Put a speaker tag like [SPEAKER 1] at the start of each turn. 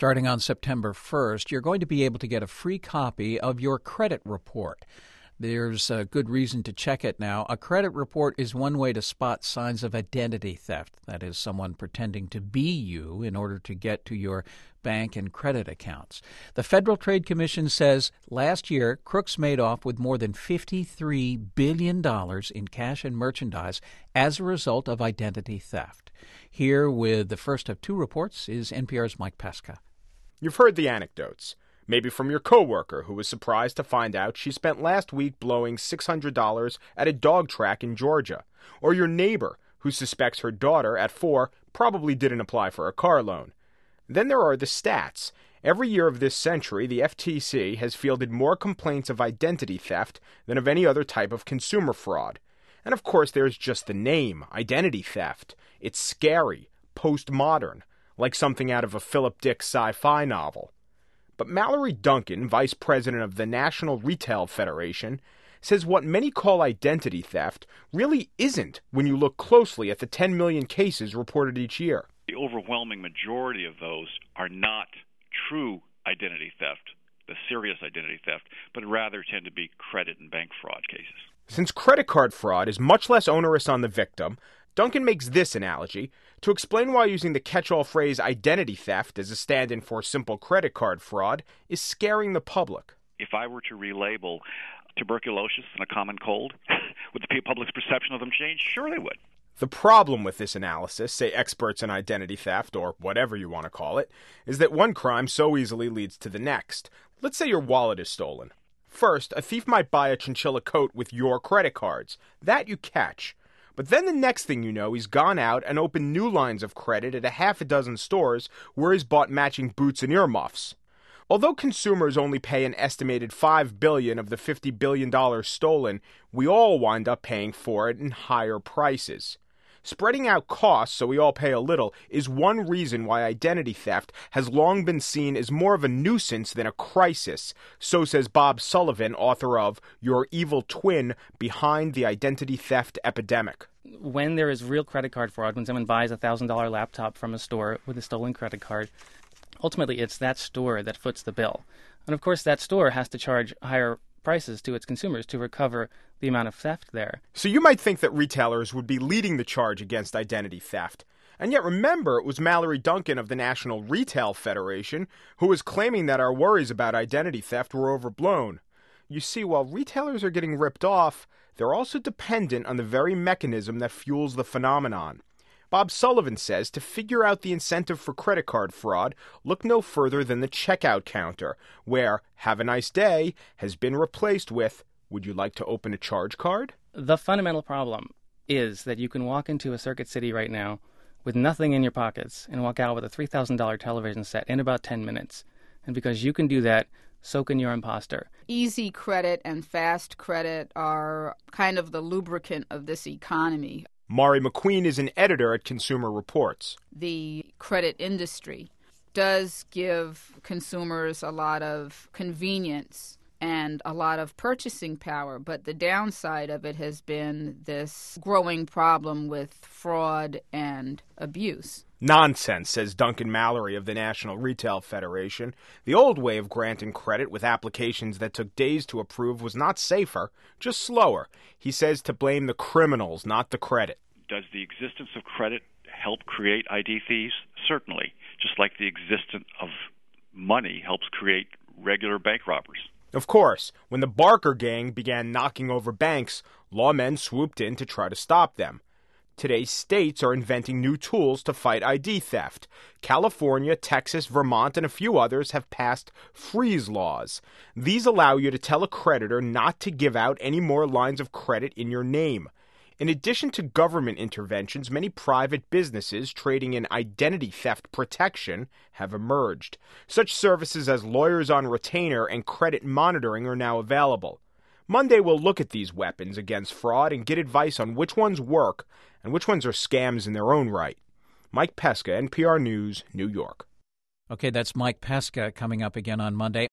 [SPEAKER 1] Starting on September 1st, you're going to be able to get a free copy of your credit report. There's a good reason to check it now. A credit report is one way to spot signs of identity theft. That is, someone pretending to be you in order to get to your bank and credit accounts. The Federal Trade Commission says last year, crooks made off with more than $53 billion in cash and merchandise as a result of identity theft. Here with the first of two reports is NPR's Mike Pesca.
[SPEAKER 2] You've heard the anecdotes. Maybe from your coworker who was surprised to find out she spent last week blowing $600 at a dog track in Georgia. Or your neighbor who suspects her daughter at 4 probably didn't apply for a car loan. Then there are the stats. Every year of this century, the FTC has fielded more complaints of identity theft than of any other type of consumer fraud. And of course, there's just the name, identity theft. It's scary, postmodern, like something out of a Philip Dick sci-fi novel. But Mallory Duncan, vice president of the National Retail Federation, says what many call identity theft really isn't when you look closely at the 10 million cases reported each year.
[SPEAKER 3] The overwhelming majority of those are not true identity theft, the serious identity theft, but rather tend to be credit and bank fraud cases.
[SPEAKER 2] Since credit card fraud is much less onerous on the victim, Duncan makes this analogy to explain why using the catch-all phrase identity theft as a stand-in for simple credit card fraud is scaring the public.
[SPEAKER 3] If I were to relabel tuberculosis and a common cold, would the public's perception of them change? Sure they would.
[SPEAKER 2] The problem with this analysis, say experts in identity theft, or whatever you want to call it, is that one crime so easily leads to the next. Let's say your wallet is stolen. First, a thief might buy a chinchilla coat with your credit cards. That you catch. But then the next thing you know, he's gone out and opened new lines of credit at a half a dozen stores where he's bought matching boots and earmuffs. Although consumers only pay an estimated $5 billion of the $50 billion stolen, we all wind up paying for it in higher prices. Spreading out costs so we all pay a little is one reason why identity theft has long been seen as more of a nuisance than a crisis, so says Bob Sullivan, author of Your Evil Twin Behind the Identity Theft Epidemic.
[SPEAKER 4] When there is real credit card fraud, when someone buys a $1,000 laptop from a store with a stolen credit card, ultimately it's that store that foots the bill. And of course that store has to charge higher prices to its consumers to recover the amount of theft there.
[SPEAKER 2] So you might think that retailers would be leading the charge against identity theft. And yet remember, it was Mallory Duncan of the National Retail Federation who was claiming that our worries about identity theft were overblown. You see, while retailers are getting ripped off, they're also dependent on the very mechanism that fuels the phenomenon. Bob Sullivan says to figure out the incentive for credit card fraud, look no further than the checkout counter, where "have a nice day" has been replaced with "would you like to open a charge card?"
[SPEAKER 4] The fundamental problem is that you can walk into a Circuit City right now with nothing in your pockets and walk out with a $3,000 television set in about 10 minutes. And because you can do that, so can your imposter.
[SPEAKER 5] Easy credit and fast credit are kind of the lubricant of this economy.
[SPEAKER 2] Mari McQueen is an editor at Consumer Reports.
[SPEAKER 5] The credit industry does give consumers a lot of convenience and a lot of purchasing power, but the downside of it has been this growing problem with fraud and abuse.
[SPEAKER 2] Nonsense, says Duncan Mallory of the National Retail Federation. The old way of granting credit with applications that took days to approve was not safer, just slower. He says to blame the criminals, not the credit.
[SPEAKER 3] Does the existence of credit help create ID thieves? Certainly, just like the existence of money helps create regular bank robbers.
[SPEAKER 2] Of course, when the Barker gang began knocking over banks, lawmen swooped in to try to stop them. Today, states are inventing new tools to fight ID theft. California, Texas, Vermont, and a few others have passed freeze laws. These allow you to tell a creditor not to give out any more lines of credit in your name. In addition to government interventions, many private businesses trading in identity theft protection have emerged. Such services as lawyers on retainer and credit monitoring are now available. Monday, we'll look at these weapons against fraud and get advice on which ones work and which ones are scams in their own right. Mike Pesca, NPR News, New York.
[SPEAKER 1] Okay, that's Mike Pesca coming up again on Monday.